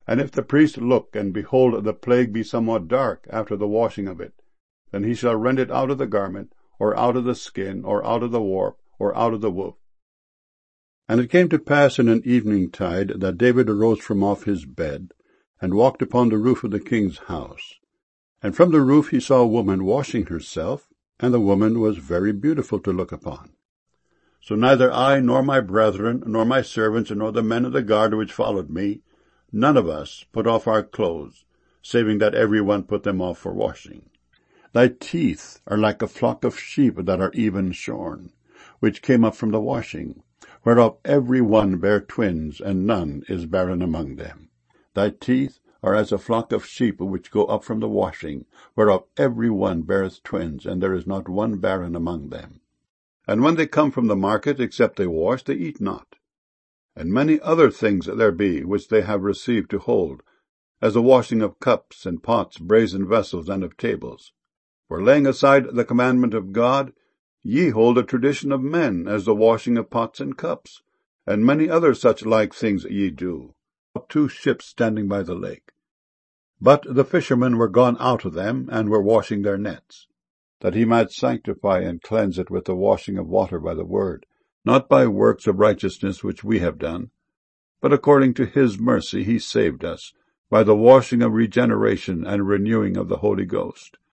And if the priest look, and behold, the plague be somewhat dark after the washing of it, then he shall rend it out of the garment, or out of the skin, or out of the warp, or out of the woof. And it came to pass in an evening-tide that David arose from off his bed, and walked upon the roof of the king's house. And from the roof he saw a woman washing herself, and the woman was very beautiful to look upon. So neither I, nor my brethren, nor my servants, nor the men of the guard which followed me, none of us put off our clothes, saving that every one put them off for washing. Thy teeth are like a flock of sheep that are even shorn, which came up from the washing, whereof every one bare twins, and none is barren among them. Thy teeth are as a flock of sheep which go up from the washing, whereof every one beareth twins, and there is not one barren among them. And when they come from the market, except they wash, they eat not. And many other things there be which they have received to hold, as the washing of cups and pots, brazen vessels, and of tables. For laying aside the commandment of God, ye hold the tradition of men, as the washing of pots and cups, and many other such like things ye do. 2 ships standing by the lake. But the fishermen were gone out of them, and were washing their nets, that he might sanctify and cleanse it with the washing of water by the word, not by works of righteousness which we have done, but according to his mercy he saved us, by the washing of regeneration and renewing of the Holy Ghost,